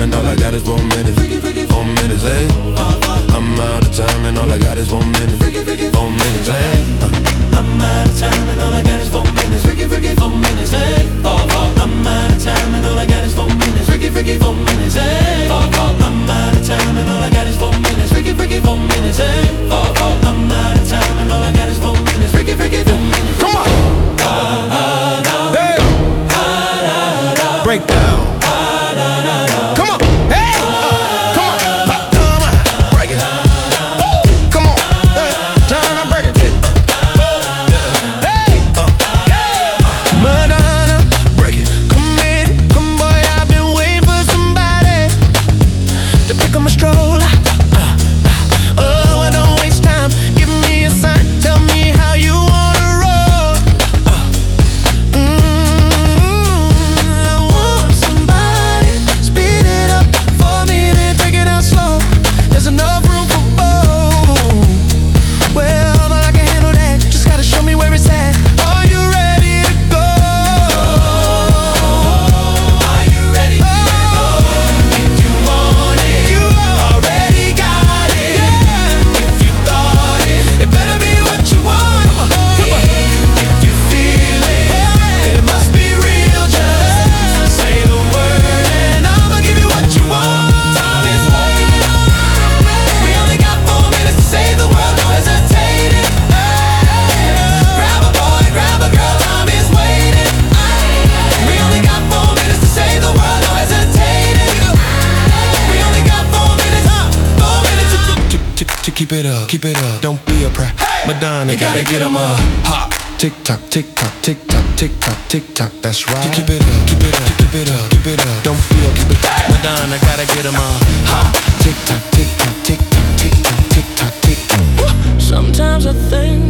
and all I got is 4 minutes. 4 minutes, hey. I'm out of time and all I got is 4 minutes. 4 minutes, hey. I'm out of time and all I got is 4 minutes. 4 minutes, hey. I'm out of time and all I got is 4 minutes. 4 minutes, hey. I'm out of time and all I got is 4 minutes. 4 minutes, hey. I'm out of time and all I got is 4 minutes. 4 minutes. Come on. Hey. Break down. Come on. Hey. Come on. Break it. Come on. Time to break it. Hey. Madonna, break it. Come in, come boy, I've been waiting for somebody to pick up my stroller. Oh, I don't waste time. Give me a sign. Tell me how you wanna roll. I want somebody speed it up for me, then take it out slow. There's enough room for both. Well, I can handle that. Just gotta show me where it's at. Are you ready to go? Are you ready to go? If you want it, you already got it. If you thought it, it better be what you want. If you feel it, it must be real. Just say the word and I'ma give you what you want. Time is waiting. We only got 4 minutes to save the world. No hesitating. Grab a boy, grab a girl. Time is waiting. We only got 4 minutes to save the world. No hesitating. We only got 4 minutes. 4 minutes to keep it up. Keep it up. Don't be a prat. Madonna, you gotta get 'em up. Hop. Tick tock, tick tock, tick tock, tick tock, tick tock. That's right. Keep it up, keep it up, keep it up, keep it up. Don't feel, keep it up. Madonna, gotta get 'em up. Hop. Tick tock, tick tock, tick tock, tick tock, tick tock, tick tock. Sometimes I think